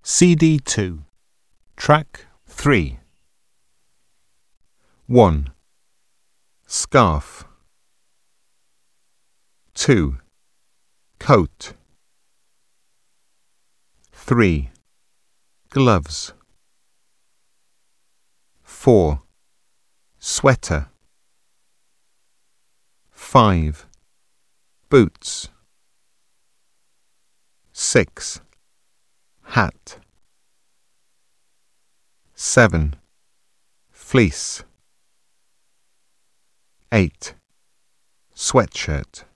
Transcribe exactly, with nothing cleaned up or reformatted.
C D two, Track three. one. Scarf. two. Coat. three. Gloves. four. Sweater. five. Boots. six. Hat. seven. Fleece. eight. Sweatshirt.